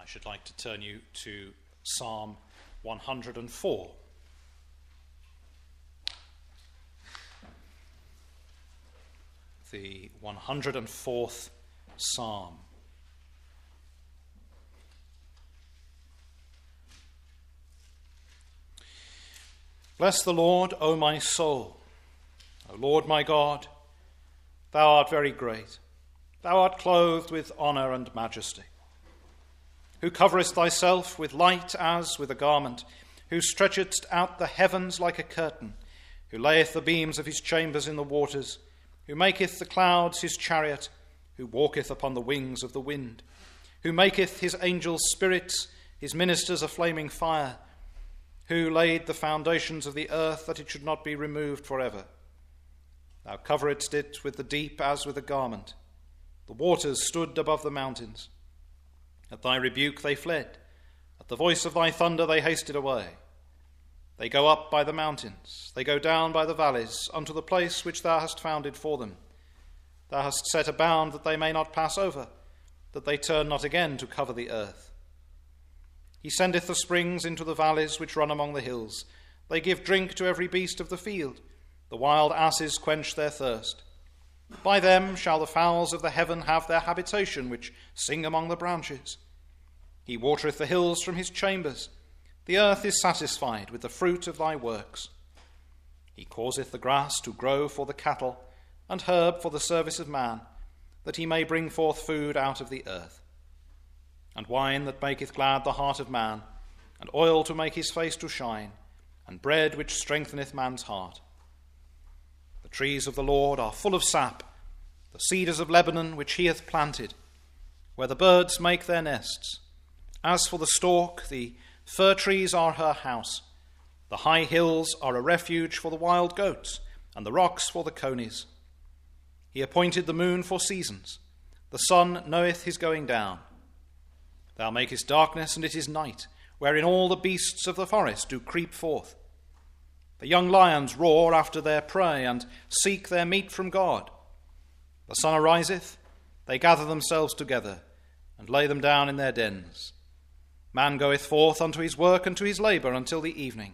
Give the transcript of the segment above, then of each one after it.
I should like to turn you to Psalm 104. The 104th Psalm. Bless the Lord, O my soul. O Lord my God, thou art very great. Thou art clothed with honour and majesty. Who coverest thyself with light as with a garment, who stretchest out the heavens like a curtain, who layeth the beams of his chambers in the waters, who maketh the clouds his chariot, who walketh upon the wings of the wind, who maketh his angels spirits, his ministers a flaming fire, who laid the foundations of the earth that it should not be removed forever. Thou coveredst it with the deep as with a garment. The waters stood above the mountains. At thy rebuke they fled. At the voice of thy thunder they hasted away. They go up by the mountains. They go down by the valleys unto the place which thou hast founded for them. Thou hast set a bound that they may not pass over, that they turn not again to cover the earth. He sendeth the springs into the valleys which run among the hills. They give drink to every beast of the field. The wild asses quench their thirst. By them shall the fowls of the heaven have their habitation, which sing among the branches. He watereth the hills from his chambers. The earth is satisfied with the fruit of thy works. He causeth the grass to grow for the cattle, and herb for the service of man, that he may bring forth food out of the earth. And wine that maketh glad the heart of man, and oil to make his face to shine, and bread which strengtheneth man's heart. The trees of the Lord are full of sap, the cedars of Lebanon which he hath planted, where the birds make their nests. As for the stork, the fir trees are her house. The high hills are a refuge for the wild goats, and the rocks for the conies. He appointed the moon for seasons. The sun knoweth his going down. Thou makest darkness, and it is night, wherein all the beasts of the forest do creep forth. The young lions roar after their prey, and seek their meat from God. The sun ariseth, they gather themselves together, and lay them down in their dens. Man goeth forth unto his work and to his labour until the evening.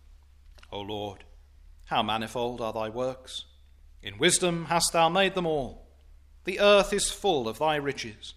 O Lord, how manifold are thy works! In wisdom hast thou made them all. The earth is full of thy riches.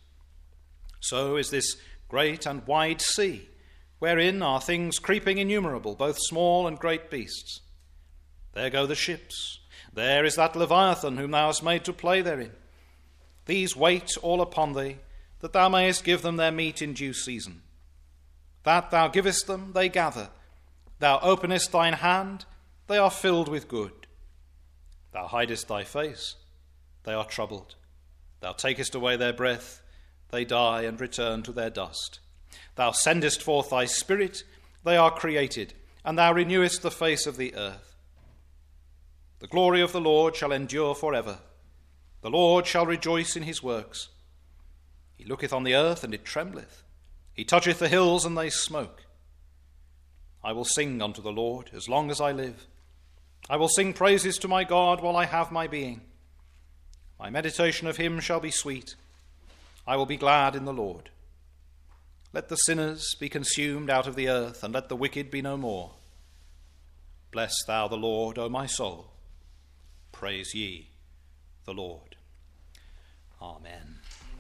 So is this great and wide sea, wherein are things creeping innumerable, both small and great beasts. There go the ships. There is that Leviathan whom thou hast made to play therein. These wait all upon thee, that thou mayest give them their meat in due season. That thou givest them, they gather. Thou openest thine hand, they are filled with good. Thou hidest thy face, they are troubled. Thou takest away their breath, they die and return to their dust. Thou sendest forth thy spirit, they are created, and thou renewest the face of the earth. The glory of the Lord shall endure forever. The Lord shall rejoice in his works. He looketh on the earth, and it trembleth. He toucheth the hills, and they smoke. I will sing unto the Lord as long as I live. I will sing praises to my God while I have my being. My meditation of him shall be sweet. I will be glad in the Lord. Let the sinners be consumed out of the earth, and let the wicked be no more. Bless thou the Lord, O my soul. Praise ye the Lord. Amen.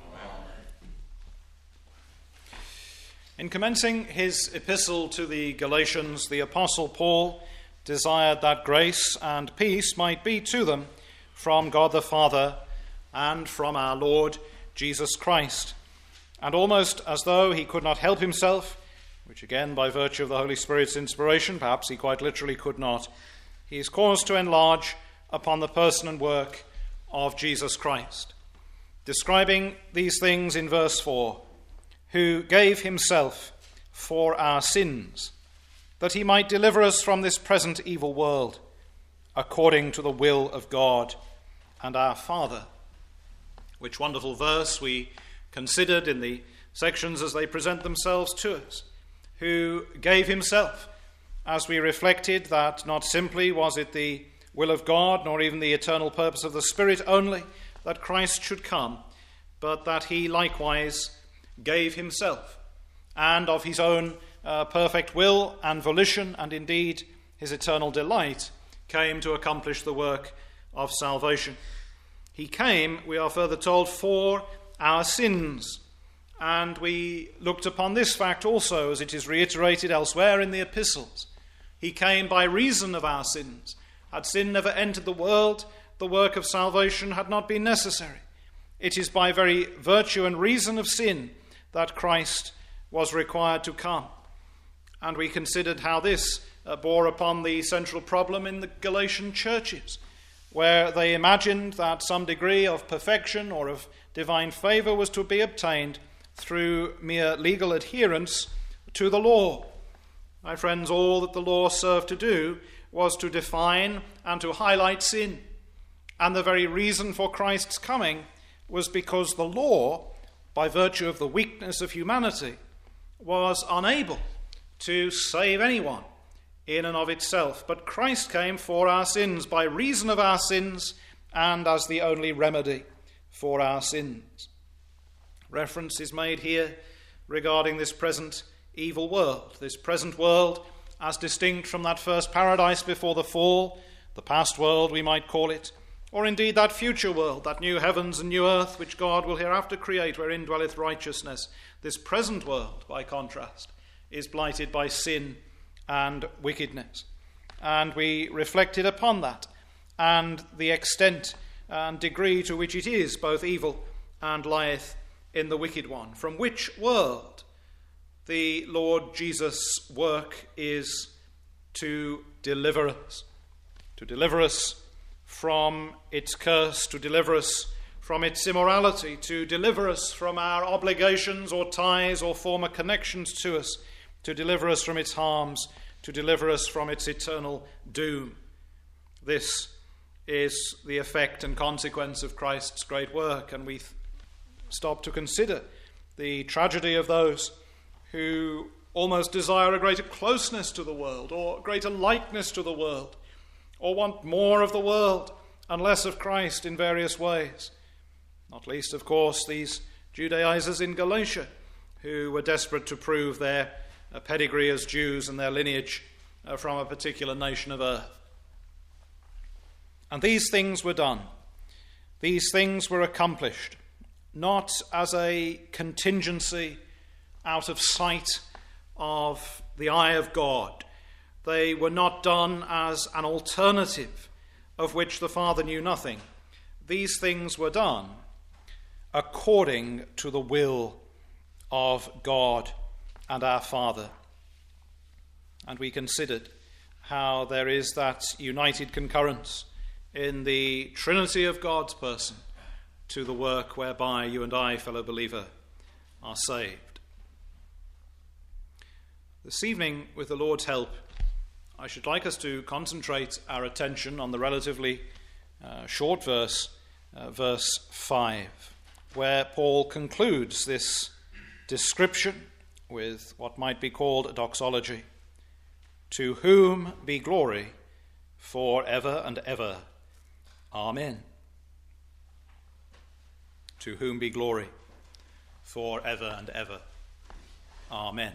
In commencing his epistle to the Galatians, the Apostle Paul desired that grace and peace might be to them from God the Father and from our Lord Jesus Christ. And almost as though he could not help himself, which again by virtue of the Holy Spirit's inspiration, perhaps he quite literally could not, he is caused to enlarge upon the person and work of Jesus Christ, describing these things in verse 4, who gave himself for our sins, that he might deliver us from this present evil world, according to the will of God and our Father. Which wonderful verse we considered in the sections as they present themselves to us, who gave himself, as we reflected that not simply was it the will of God, nor even the eternal purpose of the Spirit only, that Christ should come, but that he likewise gave himself and of his own perfect will and volition, and indeed his eternal delight, came to accomplish the work of salvation. He came, we are further told, for our sins. And we looked upon this fact also, as it is reiterated elsewhere in the epistles. He came by reason of our sins. Had sin never entered the world, the work of salvation had not been necessary. It is by very virtue and reason of sin that Christ was required to come. And we considered how this bore upon the central problem in the Galatian churches, where they imagined that some degree of perfection or of divine favour was to be obtained through mere legal adherence to the law. My friends, all that the law served to do was to define and to highlight sin. And the very reason for Christ's coming was because the law, by virtue of the weakness of humanity, was unable to save anyone in and of itself. But Christ came for our sins, by reason of our sins, and as the only remedy for our sins. Reference is made here regarding this present evil world, this present world as distinct from that first paradise before the fall, the past world we might call it, or indeed that future world, that new heavens and new earth which God will hereafter create, wherein dwelleth righteousness. This present world, by contrast, is blighted by sin and wickedness. And we reflected upon that and the extent and degree to which it is both evil and lieth in the wicked one, from which world the Lord Jesus' work is to deliver us from its curse, to deliver us from its immorality, to deliver us from our obligations or ties or former connections to us, to deliver us from its harms, to deliver us from its eternal doom. This is the effect and consequence of Christ's great work, and we stop to consider the tragedy of those who almost desire a greater closeness to the world, or greater likeness to the world, or want more of the world and less of Christ in various ways. Not least, of course, these Judaizers in Galatia, who were desperate to prove their pedigree as Jews and their lineage from a particular nation of earth. And these things were done. These things were accomplished, not as a contingency out of sight of the eye of God. They were not done as an alternative of which the Father knew nothing. These things were done according to the will of God and our Father. And we considered how there is that united concurrence in the Trinity of God's person to the work whereby you and I, fellow believer, are saved. This evening, with the Lord's help, I should like us to concentrate our attention on the relatively short verse, verse 5, where Paul concludes this description with what might be called a doxology. To whom be glory for ever and ever. Amen. To whom be glory for ever and ever. Amen.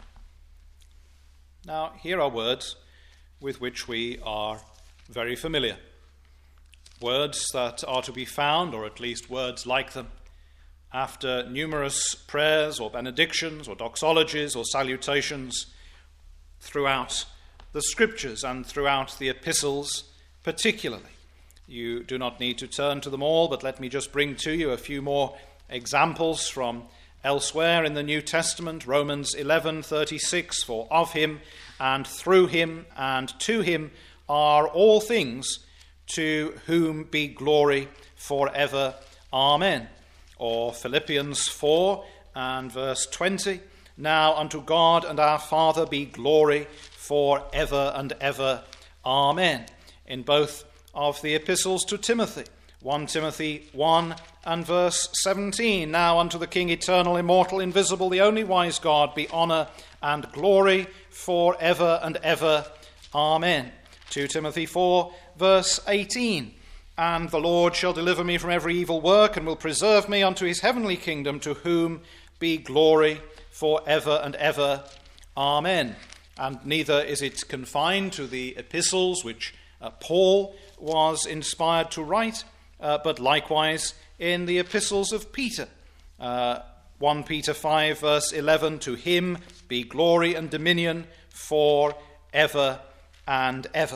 Now, here are words with which we are very familiar. Words that are to be found, or at least words like them, after numerous prayers or benedictions or doxologies or salutations throughout the Scriptures and throughout the epistles particularly. You do not need to turn to them all, but let me just bring to you a few more examples from elsewhere in the New Testament. Romans 11:36, for of him and through him and to him are all things, to whom be glory forever. Amen. Or Philippians 4 and verse 20, now unto God and our Father be glory forever and ever. Amen. In both of the epistles to Timothy, 1 Timothy 1 and verse 17, now unto the King eternal, immortal, invisible, the only wise God, be honour and glory forever and ever. Amen. 2 Timothy 4 verse 18, and the Lord shall deliver me from every evil work and will preserve me unto his heavenly kingdom, to whom be glory for ever and ever. Amen. And neither is it confined to the epistles which Paul was inspired to write, but likewise in the epistles of Peter. 1 Peter 5 verse 11, to him be glory and dominion for ever and ever.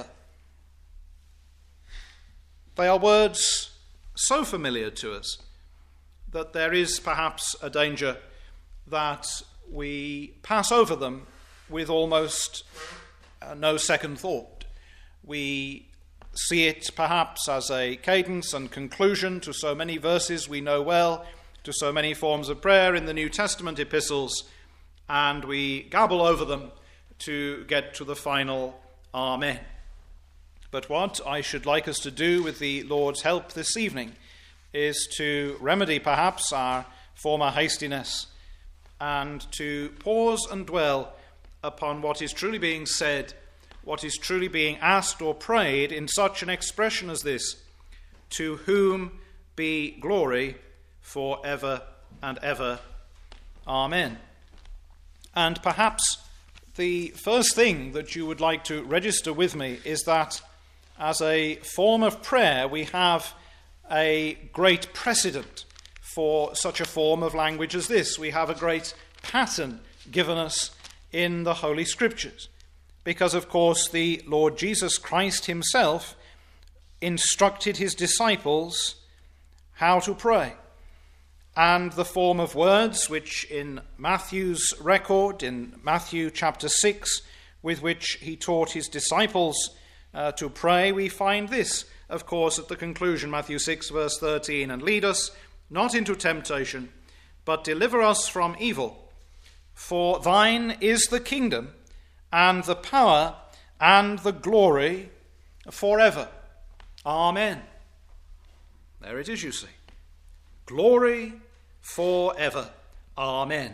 They are words so familiar to us that there is perhaps a danger that we pass over them with almost no second thought. We see it perhaps as a cadence and conclusion to so many verses we know well, to so many forms of prayer in the New Testament epistles, and we gabble over them to get to the final Amen. But what I should like us to do with the Lord's help this evening is to remedy perhaps our former hastiness and to pause and dwell upon what is truly being said, what is truly being asked or prayed in such an expression as this: to whom be glory for ever and ever. Amen. And perhaps the first thing that you would like to register with me is that as a form of prayer, we have a great precedent for such a form of language as this. We have a great pattern given us in the Holy Scriptures, because, of course, the Lord Jesus Christ himself instructed his disciples how to pray. And the form of words which in Matthew's record, in Matthew chapter 6, with which he taught his disciples to pray, we find this, of course, at the conclusion, Matthew 6, verse 13, and lead us not into temptation, but deliver us from evil. For thine is the kingdom, and the power, and the glory, forever. Amen. There it is, you see. Glory forever. Amen.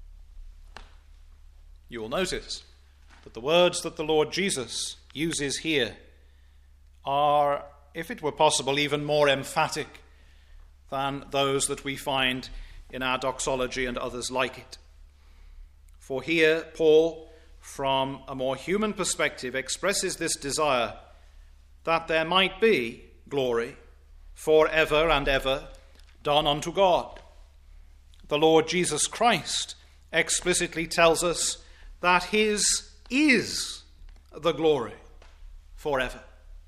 You will notice that the words that the Lord Jesus uses here are, if it were possible, even more emphatic than those that we find in our doxology and others like it. For here, Paul, from a more human perspective, expresses this desire that there might be glory forever and ever done unto God. The Lord Jesus Christ explicitly tells us that his is the glory forever.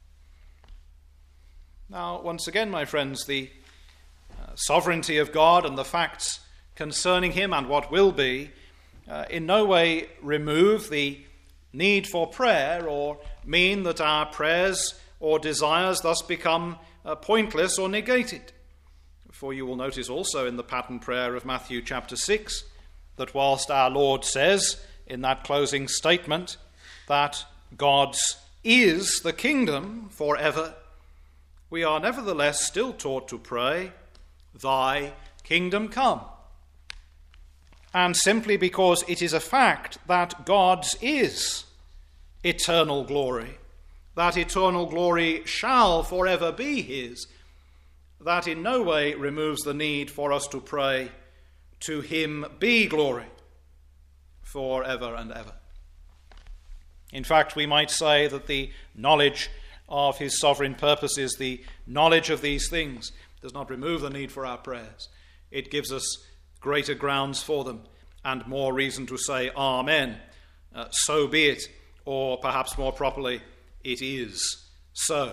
Now, once again, my friends, the sovereignty of God and the facts concerning him and what will be in no way remove the need for prayer or mean that our prayers or desires thus become pointless or negated. For you will notice also in the pattern prayer of Matthew chapter 6 that whilst our Lord says in that closing statement that God's is the kingdom forever, we are nevertheless still taught to pray, thy kingdom come. And simply because it is a fact that God's is eternal glory, that eternal glory shall forever be his, that in no way removes the need for us to pray, to him be glory forever and ever. In fact, we might say that the knowledge of his sovereign purposes, the knowledge of these things, does not remove the need for our prayers. It gives us greater grounds for them and more reason to say, Amen, so be it, or perhaps more properly, it is so.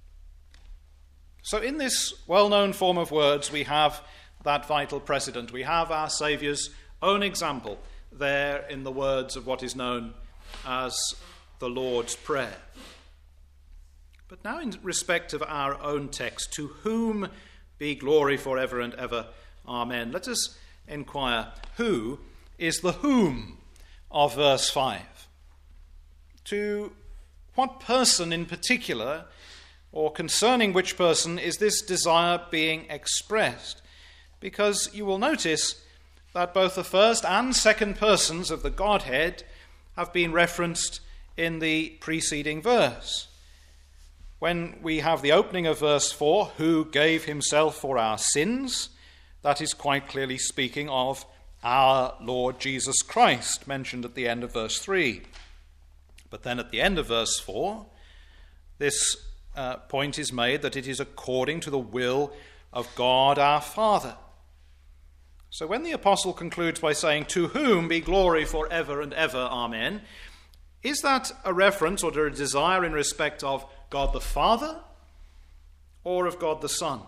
So in this well-known form of words, we have that vital precedent. We have our Saviour's own example there in the words of what is known as the Lord's Prayer. But now in respect of our own text, to whom be glory forever and ever. Amen. Let us inquire, who is the whom of verse 5? To what person in particular, or concerning which person, is this desire being expressed? Because you will notice that both the first and second persons of the Godhead have been referenced in the preceding verse. When we have the opening of verse 4, who gave himself for our sins, that is quite clearly speaking of our Lord Jesus Christ, mentioned at the end of verse 3. But then at the end of verse 4, this point is made that it is according to the will of God our Father. So when the apostle concludes by saying, "To whom be glory forever and ever, amen," is that a reference or a desire in respect of God the Father or of God the Son?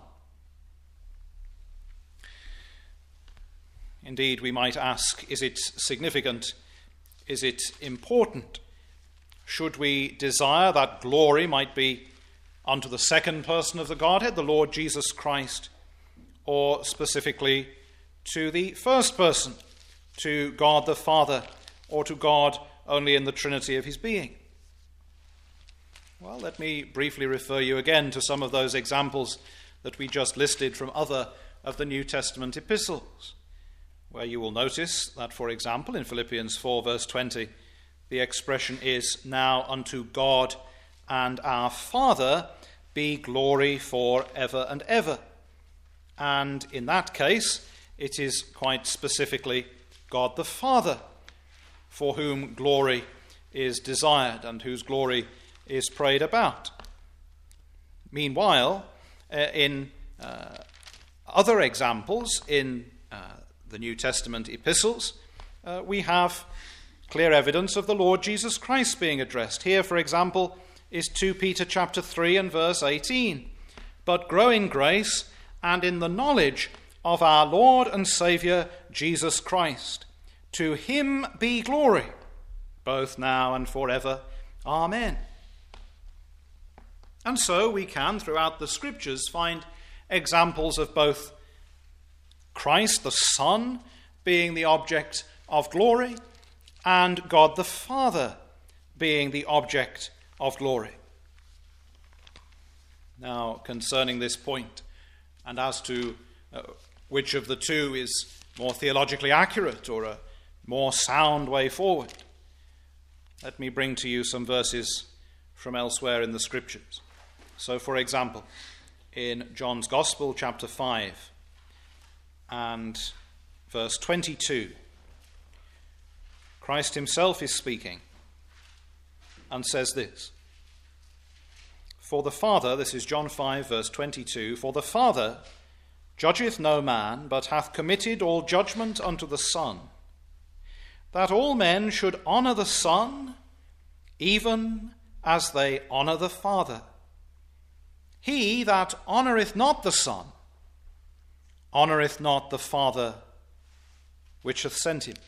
Indeed, we might ask, is it significant? Is it important? Should we desire that glory might be unto the second person of the Godhead, the Lord Jesus Christ, or specifically to the first person, to God the Father, or to God only in the Trinity of his being? Well, let me briefly refer you again to some of those examples that we just listed from other of the New Testament epistles, where you will notice that, for example, in Philippians 4 verse 20, the expression is, "Now unto God and our Father be glory for ever and ever." And in that case, it is quite specifically God the Father for whom glory is desired and whose glory is prayed about. Meanwhile, in other examples in the New Testament epistles, we have clear evidence of the Lord Jesus Christ being addressed. Here, for example, is 2 Peter chapter 3 and verse 18. "But grow in grace and in the knowledge of our Lord and Saviour Jesus Christ. To him be glory, both now and forever. Amen." And so we can, throughout the Scriptures, find examples of both Christ the Son being the object of glory and God the Father being the object of glory. Now, concerning this point, and as to which of the two is more theologically accurate or a more sound way forward, let me bring to you some verses from elsewhere in the Scriptures. So, for example, in John's Gospel, chapter 5, and verse 22, Christ himself is speaking and says this: "For the Father," this is John 5, verse 22, "For the Father judgeth no man, but hath committed all judgment unto the Son, that all men should honour the Son, even as they honour the Father. He that honoureth not the Son honoureth not the Father which hath sent him."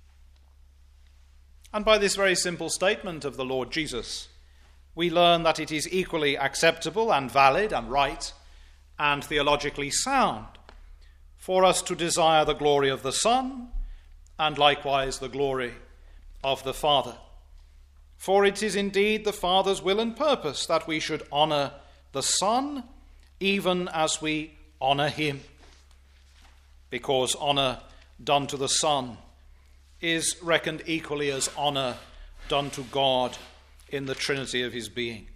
And by this very simple statement of the Lord Jesus, we learn that it is equally acceptable and valid and right and theologically sound for us to desire the glory of the Son and likewise the glory of the Father. For it is indeed the Father's will and purpose that we should honour the Son even as we honour him, because honour done to the Son is reckoned equally as honour done to God in the Trinity of his being.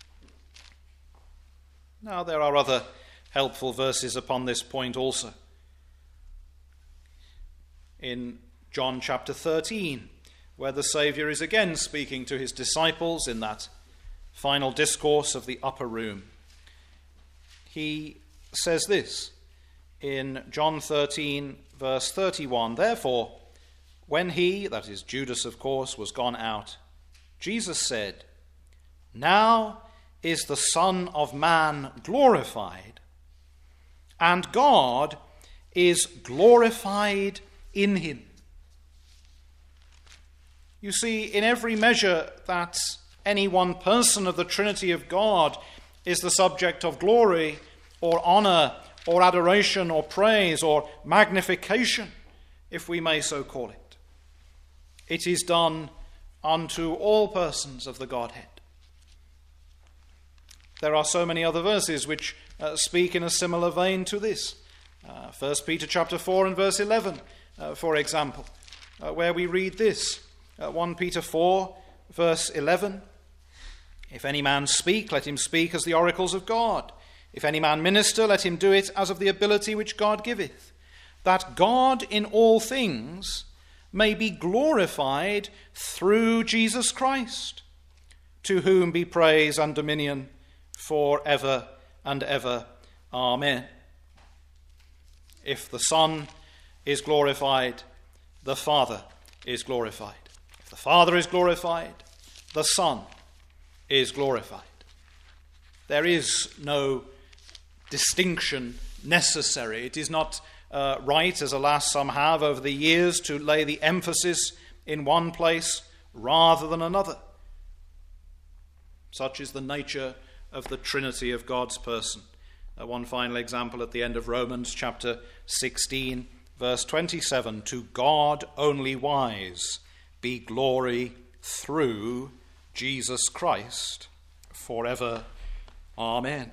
Now, there are other helpful verses upon this point also. In John chapter 13, where the Saviour is again speaking to his disciples in that final discourse of the upper room, he says this in John 13, verse 31, "Therefore, when he," that is Judas of course, "was gone out, Jesus said, Now is the Son of Man glorified, and God is glorified in him." You see, in every measure that any one person of the Trinity of God is the subject of glory or honour or adoration or praise or magnification, if we may so call it, it is done unto all persons of the Godhead. There are so many other verses which speak in a similar vein to this. 1 Peter chapter 4 and verse 11, for example, where we read this. 1 Peter 4, verse 11, "If any man speak, let him speak as the oracles of God. If any man minister, let him do it as of the ability which God giveth, that God in all things may be glorified through Jesus Christ, to whom be praise and dominion for ever and ever. Amen. If the Son is glorified, the Father is glorified. If the Father is glorified, the Son is glorified. There is no distinction necessary. It is not right, as alas some have over the years, to lay the emphasis in one place rather than another. Such is the nature of the Trinity of God's person. One final example at the end of Romans chapter 16, verse 27. To God only wise be glory through Jesus Christ forever. Amen.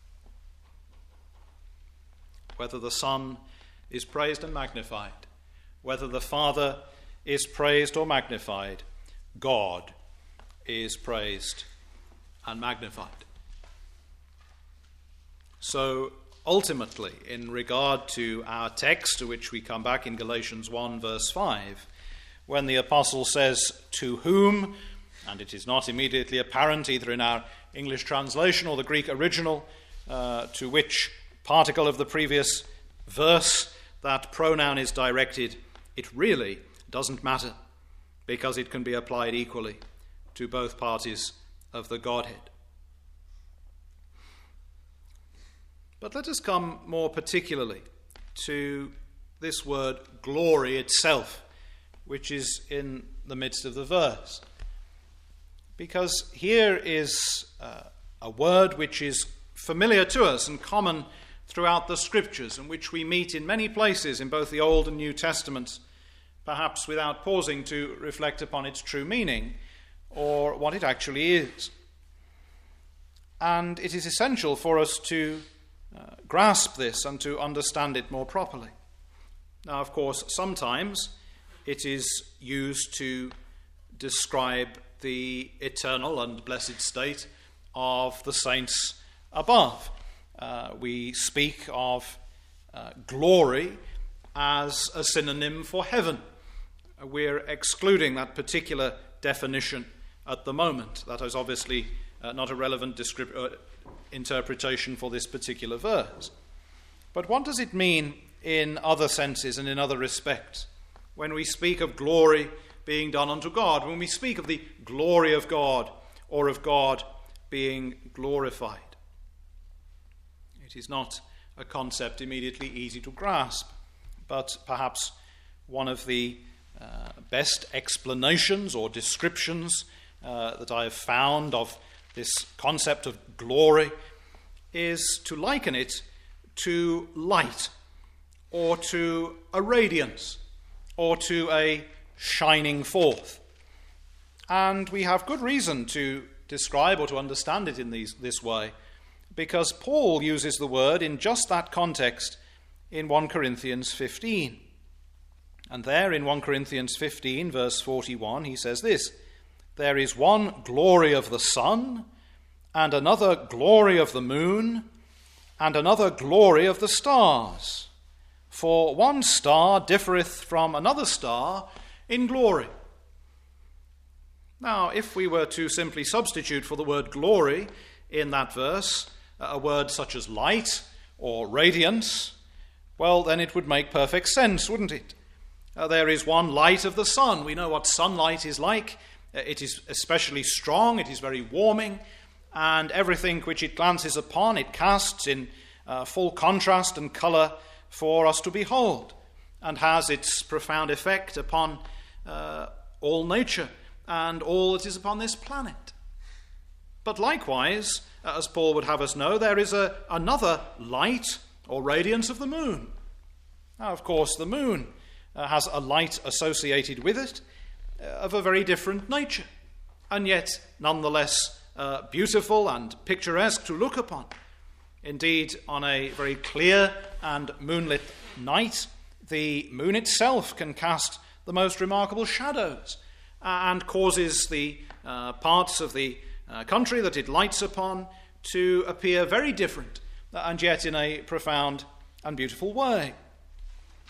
Whether the Son is praised and magnified, whether the Father is praised or magnified, God is praised and magnified. So ultimately, in regard to our text, to which we come back in Galatians 1 verse 5, when the apostle says, to whom, and it is not immediately apparent either in our English translation or the Greek original, to which particle of the previous verse that pronoun is directed, it really doesn't matter, because it can be applied equally to both parties of the Godhead. But let us come more particularly to this word glory itself, which is in the midst of the verse. Because here is a word which is familiar to us and common throughout the Scriptures, and which we meet in many places in both the Old and New Testaments, perhaps without pausing to reflect upon its true meaning or what it actually is. And it is essential for us to grasp this and to understand it more properly. Now, of course, sometimes it is used to describe the eternal and blessed state of the saints above. We speak of glory as a synonym for heaven. We're excluding that particular definition at the moment. That is obviously not a relevant interpretation for this particular verse. But what does it mean in other senses and in other respects when we speak of glory being done unto God, when we speak of the glory of God or of God being glorified? It is not a concept immediately easy to grasp, but perhaps one of the best explanations or descriptions that I have found of this concept of glory is to liken it to light, or to a radiance, or to a shining forth. And we have good reason to describe or to understand it in this way, because Paul uses the word in just that context in 1 Corinthians 15. And there in 1 Corinthians 15, verse 41, he says this: there is one glory of the sun, and another glory of the moon, and another glory of the stars. For one star differeth from another star in glory. Now, if we were to simply substitute for the word glory in that verse a word such as light or radiance, well, then it would make perfect sense, wouldn't it? There is one light of the sun. We know what sunlight is like. It is especially strong, it is very warming, and everything which it glances upon it casts in full contrast and colour for us to behold, and has its profound effect upon all nature and all that is upon this planet. But likewise, as Paul would have us know, there is another light or radiance of the moon. Now, of course, the moon has a light associated with it of a very different nature, and yet nonetheless beautiful and picturesque to look upon. Indeed, on a very clear and moonlit night, the moon itself can cast the most remarkable shadows and causes the parts of the country that it lights upon to appear very different, and yet in a profound and beautiful way.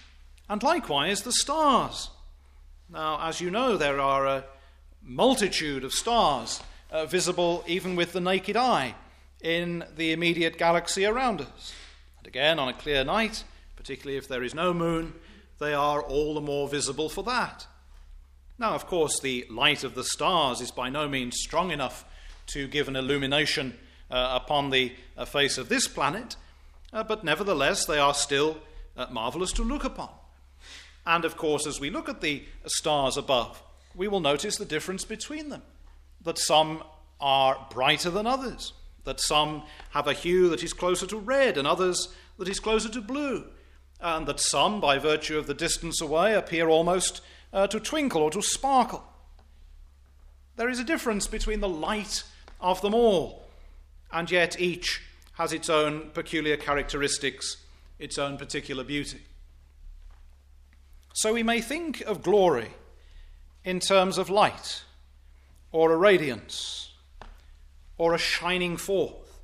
and likewise the stars. Now, as you know, there are a multitude of stars visible even with the naked eye in the immediate galaxy around us. And again, on a clear night, particularly if there is no moon, they are all the more visible for that. Now, of course, the light of the stars is by no means strong enough to give an illumination upon the face of this planet, but nevertheless they are still marvelous to look upon. And of course, as we look at the stars above, we will notice the difference between them, that some are brighter than others, that some have a hue that is closer to red and others that is closer to blue, and that some, by virtue of the distance away, appear almost to twinkle or to sparkle. There is a difference between the light of them all, and yet each has its own peculiar characteristics, its own particular beauty. So we may think of glory in terms of light, or a radiance, or a shining forth.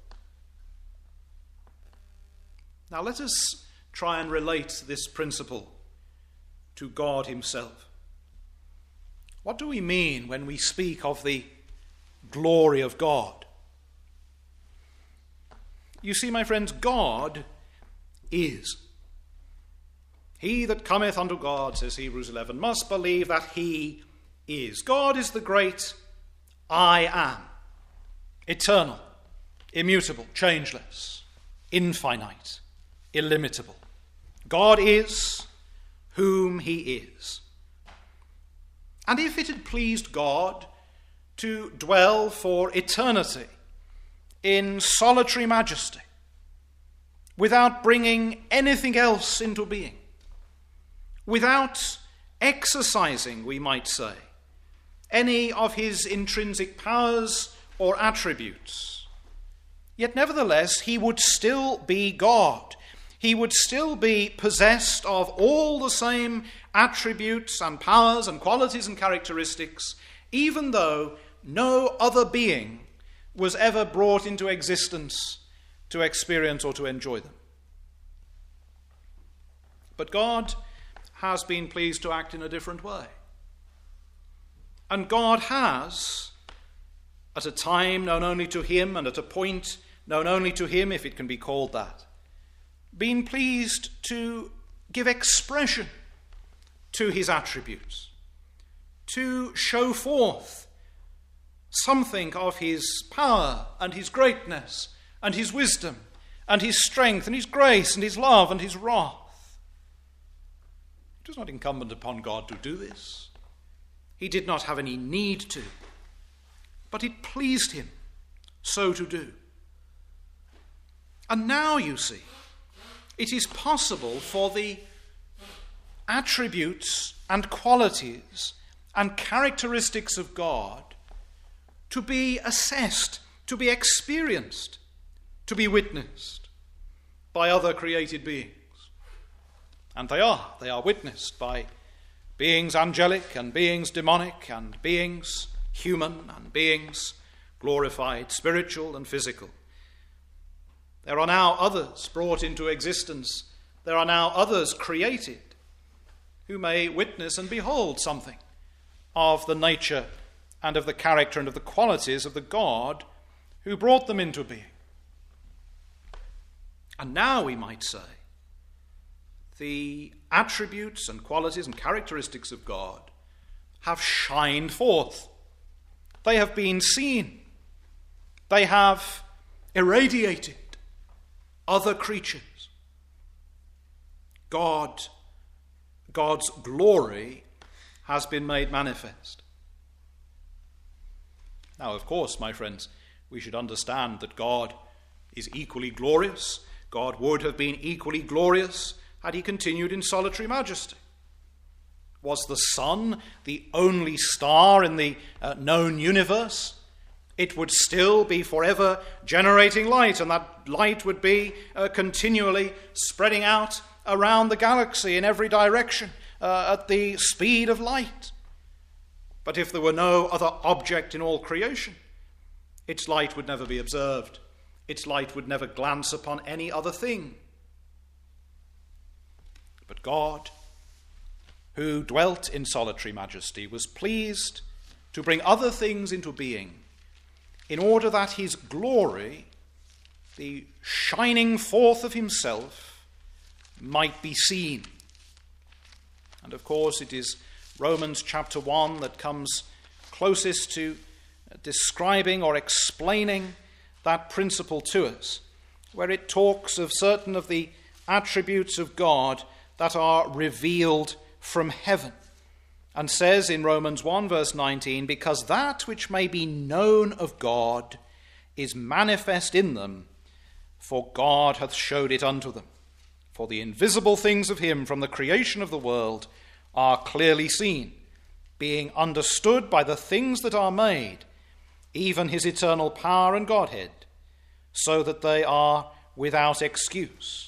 Now let us try and relate this principle to God himself. What do we mean when we speak of the glory of God? You see, my friends, God is. He that cometh unto God, says Hebrews 11, must believe that he is. God is the great I am, eternal, immutable, changeless, infinite, illimitable. God is whom he is. And if it had pleased God to dwell for eternity in solitary majesty, without bringing anything else into being, without exercising, we might say, any of his intrinsic powers or attributes, yet nevertheless he would still be God. He would still be possessed of all the same attributes and powers and qualities and characteristics, even though no other being was ever brought into existence to experience or to enjoy them. But God has been pleased to act in a different way. And God has, at a time known only to him and at a point known only to him, if it can be called that, been pleased to give expression to his attributes, to show forth something of his power and his greatness and his wisdom and his strength and his grace and his love and his wrath. It was not incumbent upon God to do this. He did not have any need to, but it pleased him so to do. And now, you see, it is possible for the attributes and qualities and characteristics of God to be assessed, to be experienced, to be witnessed by other created beings. And they are witnessed by beings angelic and beings demonic and beings human and beings glorified, spiritual and physical. There are now others brought into existence. There are now others created who may witness and behold something of the nature and of the character and of the qualities of the God who brought them into being. And now, we might say, the attributes and qualities and characteristics of God have shined forth. They have been seen. They have irradiated other creatures. God's glory has been made manifest. Now, of course, my friends, we should understand that God is equally glorious. God would have been equally glorious had he continued in solitary majesty. Was the sun the only star in the known universe? It would still be forever generating light, and that light would be continually spreading out around the galaxy in every direction at the speed of light. But if there were no other object in all creation, its light would never be observed. Its light would never glance upon any other thing. But God who dwelt in solitary majesty, was pleased to bring other things into being in order that his glory, the shining forth of himself, might be seen. And of course it is Romans chapter 1 that comes closest to describing or explaining that principle to us, where it talks of certain of the attributes of God that are revealed from heaven, and says in Romans 1 verse 19, because that which may be known of God is manifest in them, for God hath showed it unto them. For the invisible things of him from the creation of the world are clearly seen, being understood by the things that are made, even his eternal power and Godhead, so that they are without excuse.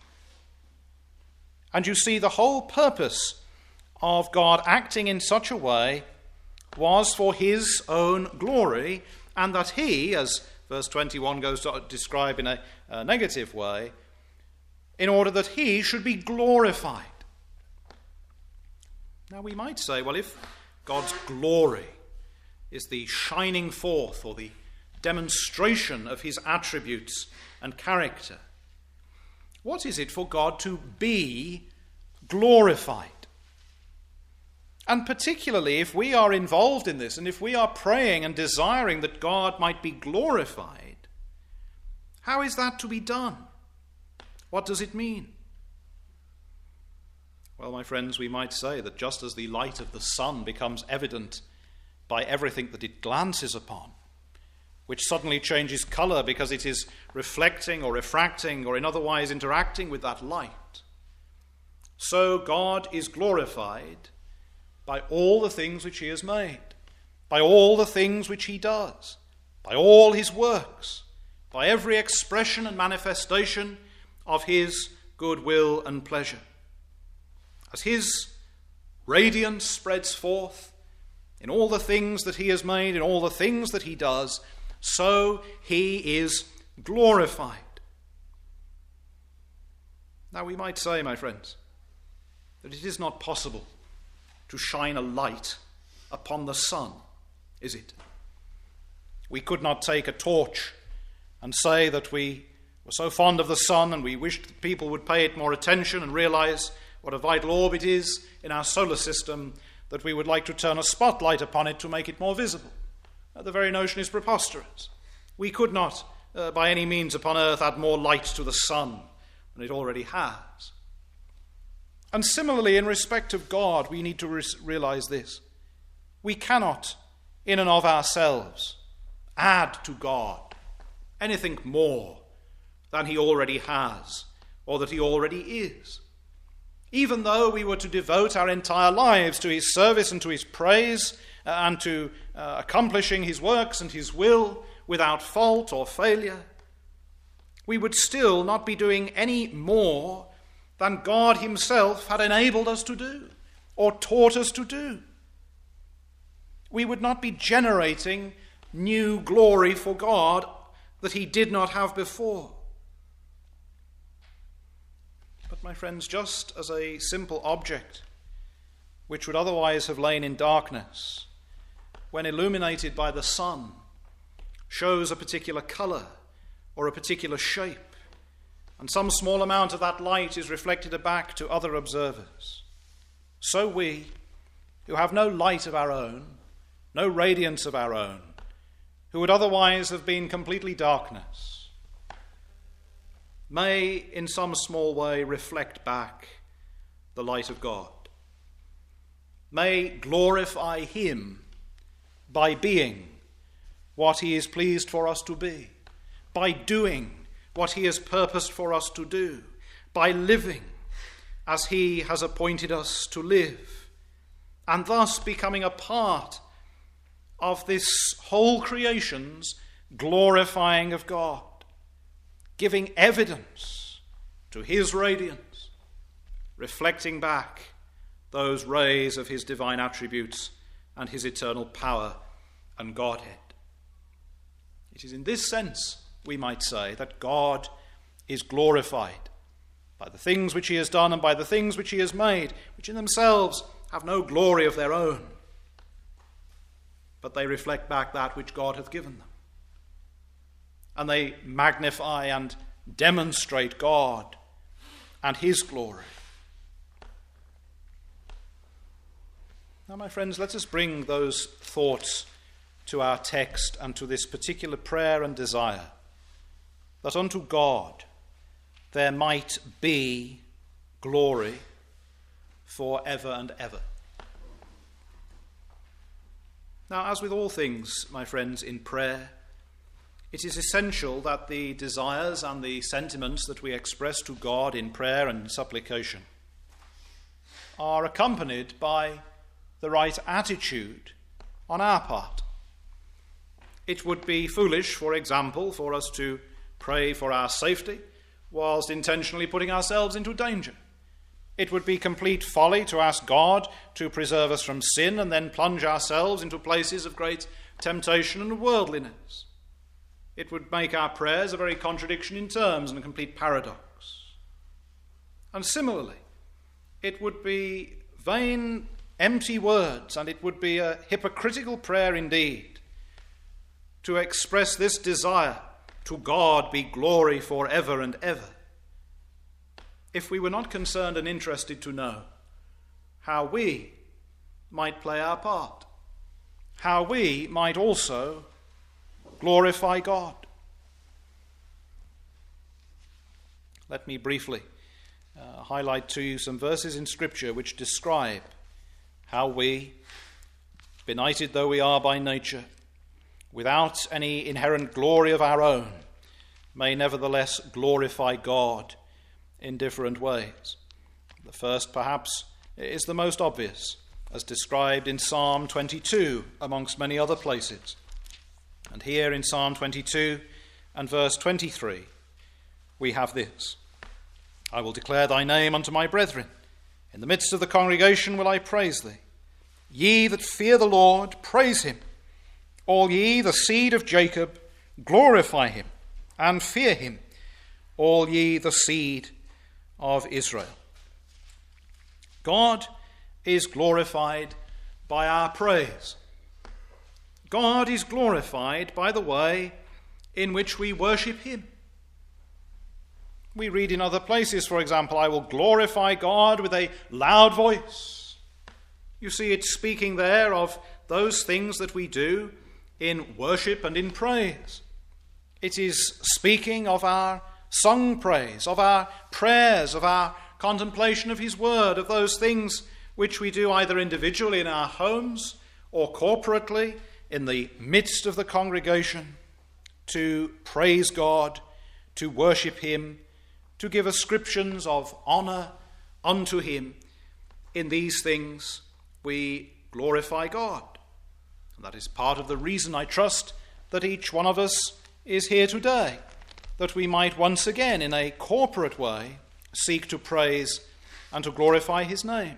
And you see, the whole purpose of God acting in such a way was for his own glory, and that he, as verse 21 goes to describe in a negative way, in order that he should be glorified. Now we might say, well, if God's glory is the shining forth or the demonstration of his attributes and character, what is it for God to be glorified? And particularly if we are involved in this, and if we are praying and desiring that God might be glorified, how is that to be done? What does it mean? Well, my friends, we might say that just as the light of the sun becomes evident by everything that it glances upon, which suddenly changes colour because it is reflecting or refracting or in otherwise interacting with that light, so God is glorified by all the things which he has made, by all the things which he does, by all his works, by every expression and manifestation of his goodwill and pleasure. As his radiance spreads forth in all the things that he has made, in all the things that he does, so he is glorified. Now we might say, my friends, that it is not possible to shine a light upon the sun, is it? We could not take a torch and say that we were so fond of the sun and we wished that people would pay it more attention and realize what a vital orb it is in our solar system, that we would like to turn a spotlight upon it to make it more visible. The very notion is preposterous. We could not, by any means upon earth, add more light to the sun than it already has. And similarly, in respect of God, we need to realize this. We cannot, in and of ourselves, add to God anything more than he already has or that he already is. Even though we were to devote our entire lives to his service and to his praise and to accomplishing his works and his will without fault or failure, we would still not be doing any more than God himself had enabled us to do or taught us to do. We would not be generating new glory for God that he did not have before. But my friends, just as a simple object which would otherwise have lain in darkness, when illuminated by the sun, shows a particular colour or a particular shape, and some small amount of that light is reflected back to other observers, so we, who have no light of our own, no radiance of our own, who would otherwise have been completely darkness, may in some small way reflect back the light of God, may glorify him by being what he is pleased for us to be, by doing what he has purposed for us to do, by living as he has appointed us to live, and thus becoming a part of this whole creation's glorifying of God, giving evidence to his radiance, reflecting back those rays of his divine attributes and his eternal power and Godhead. It is in this sense, we might say, that God is glorified by the things which he has done and by the things which he has made, which in themselves have no glory of their own, but they reflect back that which God hath given them. And they magnify and demonstrate God and his glory. Now, my friends, let us bring those thoughts to our text and to this particular prayer and desire, that unto God there might be glory for ever and ever. Now, as with all things, my friends, in prayer, it is essential that the desires and the sentiments that we express to God in prayer and supplication are accompanied by the right attitude on our part. It would be foolish, for example, for us to pray for our safety whilst intentionally putting ourselves into danger. It would be complete folly to ask God to preserve us from sin and then plunge ourselves into places of great temptation and worldliness. It would make our prayers a very contradiction in terms and a complete paradox. And similarly, it would be vain, empty words, and it would be a hypocritical prayer indeed to express this desire, to God be glory for ever and ever, if we were not concerned and interested to know how we might play our part, how we might also glorify God. Let me briefly highlight to you some verses in Scripture which describe how we, benighted though we are by nature, without any inherent glory of our own, may nevertheless glorify God in different ways. The first, perhaps, is the most obvious, as described in Psalm 22, amongst many other places. And here in Psalm 22 and verse 23, we have this: I will declare thy name unto my brethren. In the midst of the congregation will I praise thee. Ye that fear the Lord, praise him. All ye, the seed of Jacob, glorify him and fear him. All ye, the seed of Israel. God is glorified by our praise. God is glorified by the way in which we worship him. We read in other places, for example, I will glorify God with a loud voice. You see it speaking there of those things that we do in worship and in praise. It is speaking of our sung praise, of our prayers, of our contemplation of his word, of those things which we do either individually in our homes or corporately in the midst of the congregation to praise God, to worship him, to give ascriptions of honor unto him. In these things we glorify God. And that is part of the reason, I trust, that each one of us is here today, that we might once again, in a corporate way, seek to praise and to glorify his name.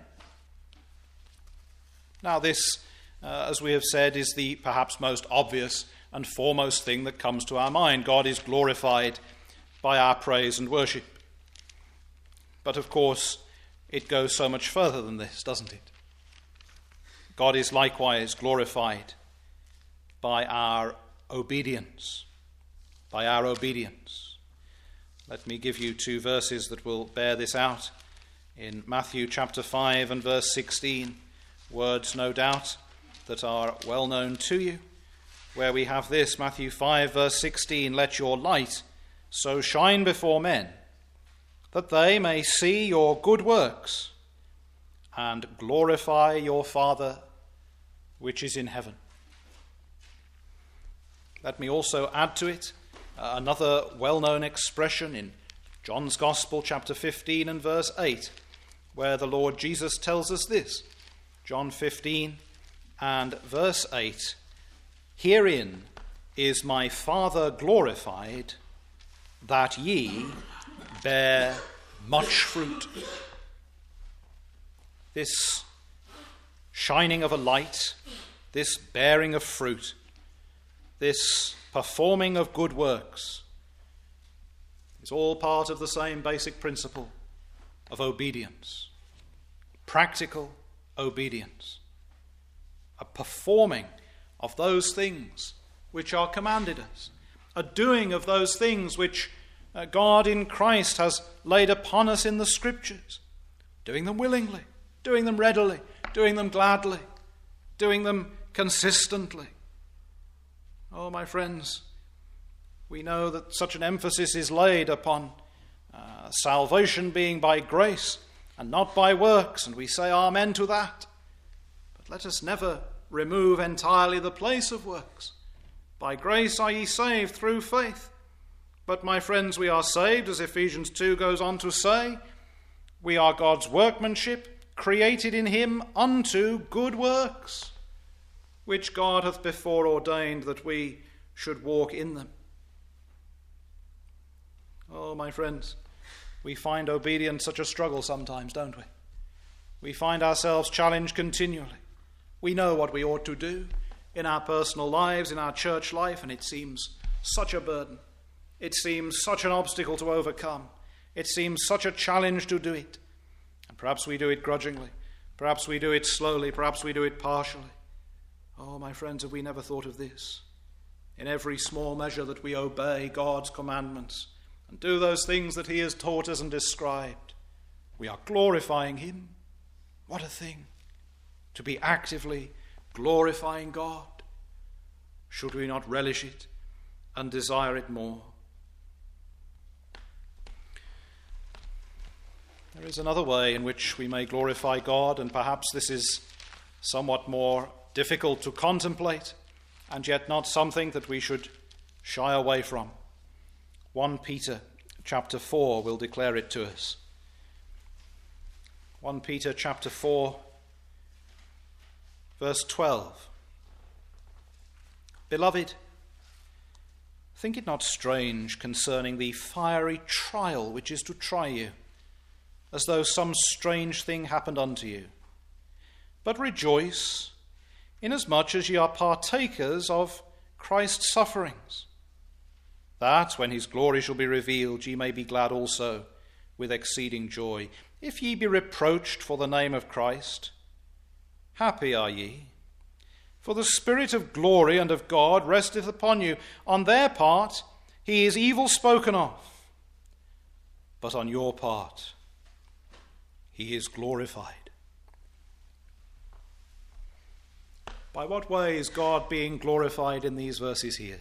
Now this, as we have said, is the perhaps most obvious and foremost thing that comes to our mind. God is glorified by our praise and worship. But of course, it goes so much further than this, doesn't it? God is likewise glorified by our obedience. By our obedience. Let me give you two verses that will bear this out. In Matthew chapter 5 and verse 16, words no doubt that are well known to you, where we have this, Matthew 5 verse 16, let your light so shine before men that they may see your good works and glorify your Father which is in heaven. Let me also add to it another well-known expression in John's Gospel, chapter 15 and verse 8, where the Lord Jesus tells us this. John 15 and verse 8, herein is my Father glorified, that ye bear much fruit. This shining of a light, this bearing of fruit, this performing of good works is all part of the same basic principle of obedience. Practical, obedience, a performing of those things which are commanded us, a doing of those things which God in Christ has laid upon us in the Scriptures, doing them willingly, doing them readily, doing them gladly, doing them consistently. Oh, my friends, we know that such an emphasis is laid upon salvation being by grace and not by works, and we say amen to that. But let us never remove entirely the place of works. By grace are ye saved through faith. But, my friends, we are saved, as Ephesians 2 goes on to say. We are God's workmanship, created in him unto good works, which God hath before ordained that we should walk in them. Oh, my friends, we find obedience such a struggle sometimes, don't we? We find ourselves challenged continually. We know what we ought to do in our personal lives, in our church life, and it seems such a burden. It seems such an obstacle to overcome. It seems such a challenge to do it. And perhaps we do it grudgingly. Perhaps we do it slowly. Perhaps we do it partially. Oh, my friends, have we never thought of this? In every small measure that we obey God's commandments and do those things that he has taught us and described, we are glorifying him. What a thing to be actively glorifying God. Should we not relish it and desire it more? There is another way in which we may glorify God, and perhaps this is somewhat more difficult to contemplate, and yet not something that we should shy away from. 1 Peter chapter 4 will declare it to us. 1 Peter chapter 4, verse 12. Beloved, think it not strange concerning the fiery trial which is to try you, as though some strange thing happened unto you. But rejoice, inasmuch as ye are partakers of Christ's sufferings, that when his glory shall be revealed, ye may be glad also with exceeding joy. If ye be reproached for the name of Christ, happy are ye, for the Spirit of glory and of God resteth upon you. On their part he is evil spoken of, but on your part he is glorified. By what way is God being glorified in these verses here?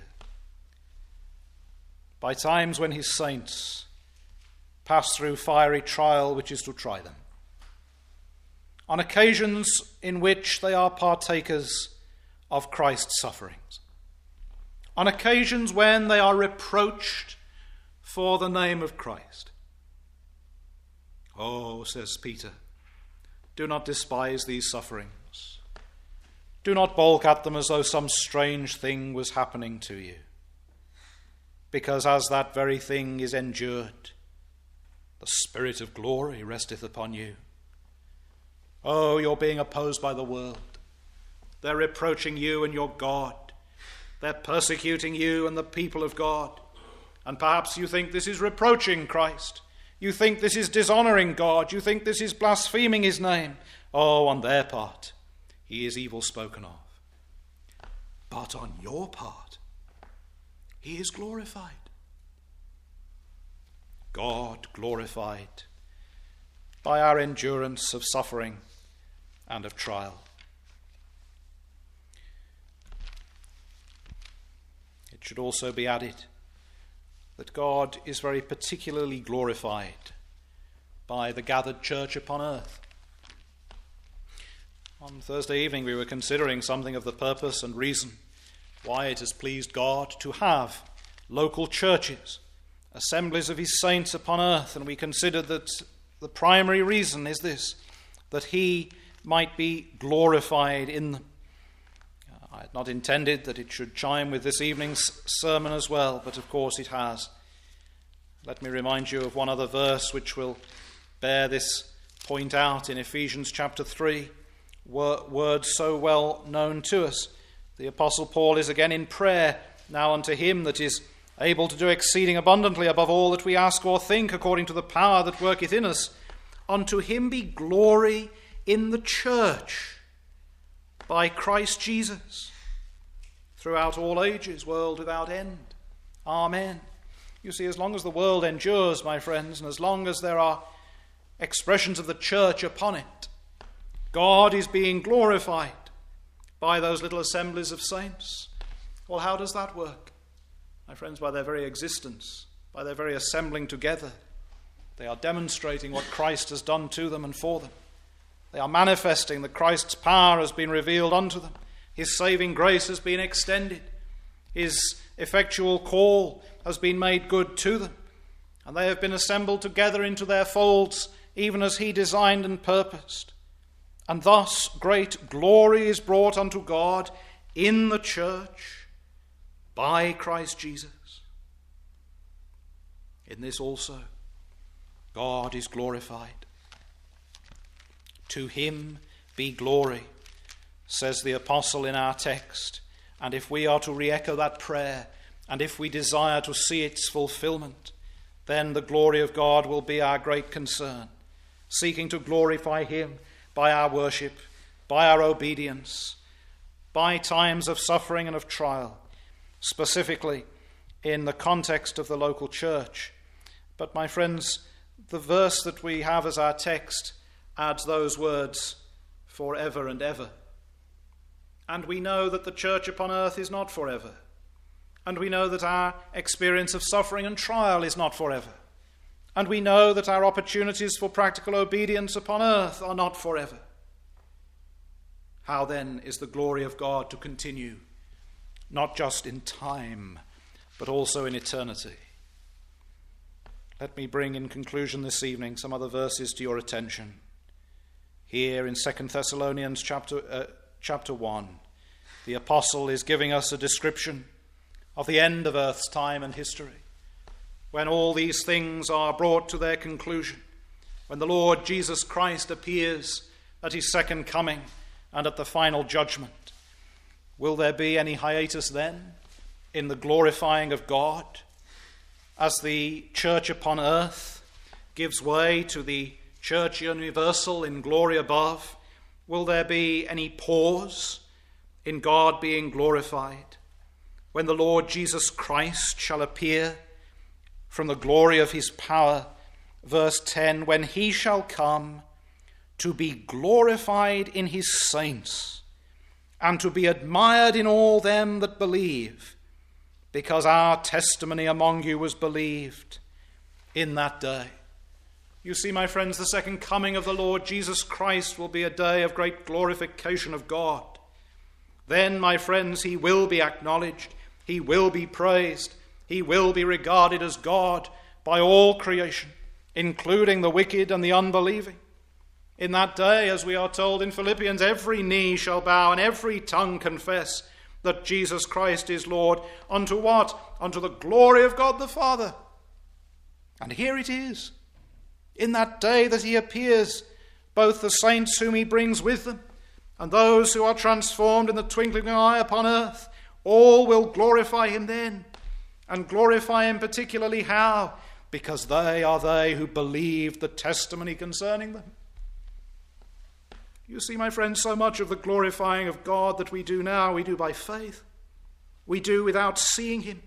By times when his saints pass through fiery trial which is to try them. On occasions in which they are partakers of Christ's sufferings. On occasions when they are reproached for the name of Christ. Oh, says Peter, do not despise these sufferings. Do not balk at them as though some strange thing was happening to you. Because as that very thing is endured, the Spirit of glory resteth upon you. Oh, you're being opposed by the world. They're reproaching you and your God. They're persecuting you and the people of God. And perhaps you think this is reproaching Christ. You think this is dishonoring God. You think this is blaspheming his name. Oh, on their part, he is evil spoken of. But on your part, he is glorified. God glorified by our endurance of suffering and of trial. It should also be added that God is very particularly glorified by the gathered church upon earth. On Thursday evening we were considering something of the purpose and reason why it has pleased God to have local churches, assemblies of his saints upon earth, and we considered that the primary reason is this, that he might be glorified in them. I had not intended that it should chime with this evening's sermon as well, but of course it has. Let me remind you of one other verse which will bear this point out in Ephesians chapter 3, words so well known to us. The Apostle Paul is again in prayer now unto him that is able to do exceeding abundantly above all that we ask or think, according to the power that worketh in us. Unto him be glory in the church by Christ Jesus throughout all ages, world without end. Amen. You see, as long as the world endures, my friends, and as long as there are expressions of the church upon it, God is being glorified by those little assemblies of saints. Well, how does that work? My friends, by their very existence, by their very assembling together, they are demonstrating what Christ has done to them and for them. They are manifesting that Christ's power has been revealed unto them. His saving grace has been extended. His effectual call has been made good to them. And they have been assembled together into their folds, even as he designed and purposed. And thus great glory is brought unto God in the church by Christ Jesus. In this also, God is glorified. To him be glory, says the apostle in our text. And if we are to re-echo that prayer, and if we desire to see its fulfillment, then the glory of God will be our great concern, seeking to glorify him by our worship, by our obedience, by times of suffering and of trial, specifically in the context of the local church. But my friends, the verse that we have as our text adds those words, forever and ever. And we know that the church upon earth is not forever. And we know that our experience of suffering and trial is not forever. And we know that our opportunities for practical obedience upon earth are not forever. How then is the glory of God to continue, not just in time, but also in eternity? Let me bring in conclusion this evening some other verses to your attention. Here in 2 Thessalonians chapter 1, the apostle is giving us a description of the end of earth's time and history, when all these things are brought to their conclusion, when the Lord Jesus Christ appears at his second coming and at the final judgment. Will there be any hiatus then in the glorifying of God as the church upon earth gives way to the church universal in glory above? Will there be any pause in God being glorified when the Lord Jesus Christ shall appear from the glory of his power? Verse 10, when he shall come to be glorified in his saints and to be admired in all them that believe, because our testimony among you was believed in that day. You see, my friends, the second coming of the Lord Jesus Christ will be a day of great glorification of God. Then, my friends, he will be acknowledged, he will be praised, he will be regarded as God by all creation, including the wicked and the unbelieving. In that day, as we are told in Philippians, every knee shall bow and every tongue confess that Jesus Christ is Lord. Unto what? Unto the glory of God the Father. And here it is, in that day that he appears, both the saints whom he brings with them and those who are transformed in the twinkling of an eye upon earth, all will glorify him then. And glorify him particularly how? Because they are they who believed the testimony concerning them. You see, my friends, so much of the glorifying of God that we do now, we do by faith. We do without seeing him.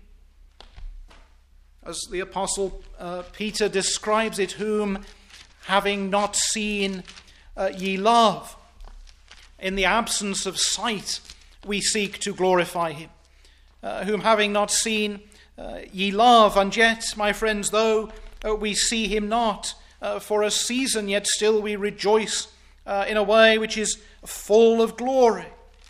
As the apostle Peter describes it, whom having not seen ye love. In the absence of sight, we seek to glorify him. Whom having not seen ye love, and yet, my friends, though we see him not for a season, yet still we rejoice in a way which is full of glory.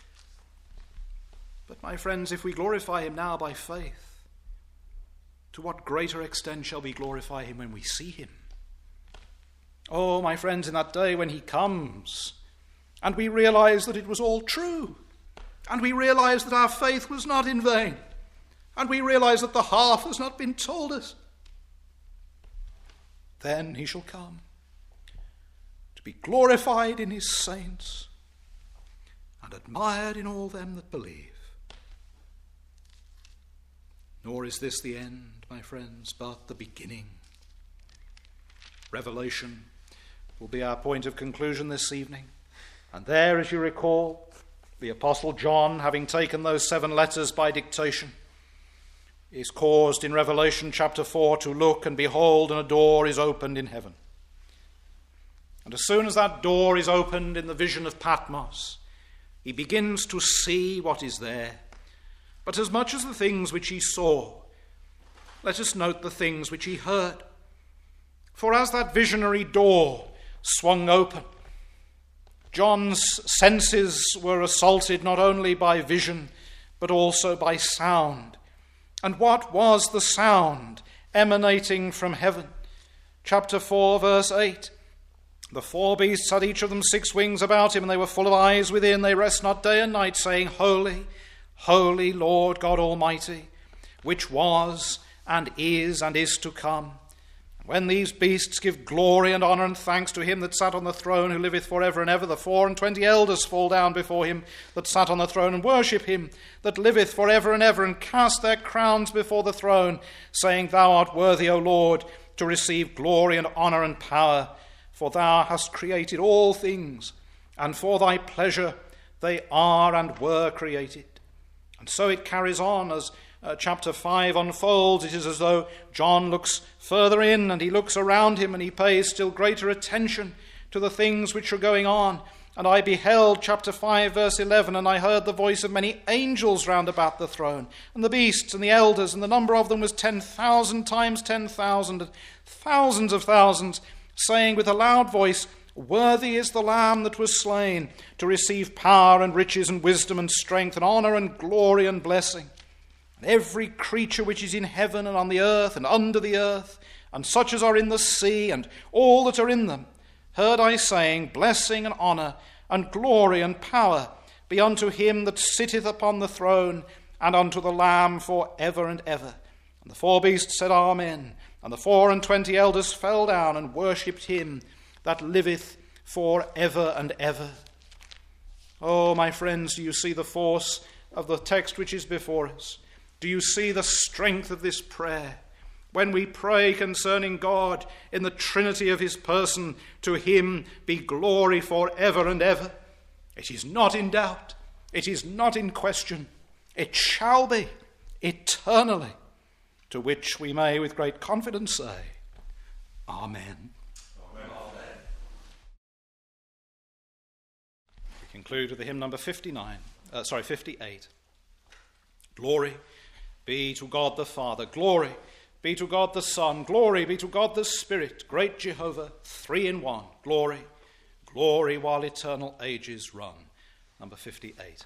But my friends, if we glorify him now by faith, to what greater extent shall we glorify him when we see him? Oh, my friends, in that day when he comes, and we realize that it was all true, and we realize that our faith was not in vain, and we realize that the half has not been told us, then he shall come to be glorified in his saints and admired in all them that believe. Nor is this the end, my friends, but the beginning. Revelation will be our point of conclusion this evening. And there, as you recall, the Apostle John, having taken those 7 letters by dictation, is caused in Revelation chapter 4 to look, and behold, and a door is opened in heaven. And as soon as that door is opened in the vision of Patmos, he begins to see what is there. But as much as the things which he saw, let us note the things which he heard. For as that visionary door swung open, John's senses were assaulted not only by vision, but also by sound. And what was the sound emanating from heaven? Chapter 4, verse 8. The 4 beasts had each of them 6 wings about him, and they were full of eyes within. They rest not day and night, saying, Holy, holy Lord God Almighty, which was and is to come. When these beasts give glory and honour and thanks to him that sat on the throne, who liveth for ever and ever, the 24 elders fall down before him that sat on the throne, and worship him that liveth for ever and ever, and cast their crowns before the throne, saying, Thou art worthy, O Lord, to receive glory and honour and power, for thou hast created all things, and for thy pleasure they are and were created. And so it carries on as chapter 5 unfolds. It is as though John looks further in, and he looks around him, and he pays still greater attention to the things which are going on. And I beheld, chapter 5, verse 11, and I heard the voice of many angels round about the throne, and the beasts and the elders, and the number of them was 10,000 times 10,000, and thousands of thousands, saying with a loud voice, Worthy is the Lamb that was slain to receive power and riches and wisdom and strength and honour and glory and blessing. And every creature which is in heaven and on the earth and under the earth, and such as are in the sea, and all that are in them, heard I saying, Blessing and honour and glory and power be unto him that sitteth upon the throne, and unto the Lamb for ever and ever. And the 4 beasts said, Amen. And the 24 elders fell down and worshipped him that liveth for ever and ever. Oh, my friends, do you see the force of the text which is before us? Do you see the strength of this prayer? When we pray concerning God in the Trinity of his person, to him be glory for ever and ever. It is not in doubt. It is not in question. It shall be eternally, to which we may with great confidence say, Amen. We conclude with the hymn number 58. Glory be to God the Father. Glory be to God the Son. Glory be to God the Spirit. Great Jehovah, 3 in 1. Glory, glory while eternal ages run. Number 58.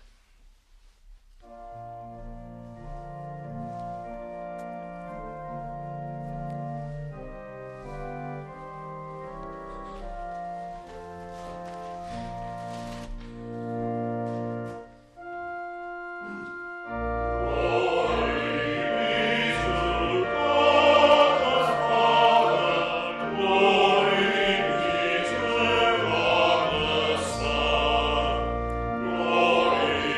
Glory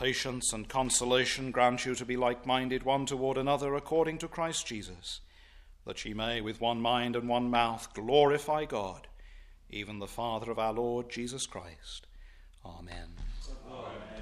patience and consolation grant you to be like-minded one toward another according to Christ Jesus, that ye may with one mind and one mouth glorify God, even the Father of our Lord Jesus Christ. Amen. Amen.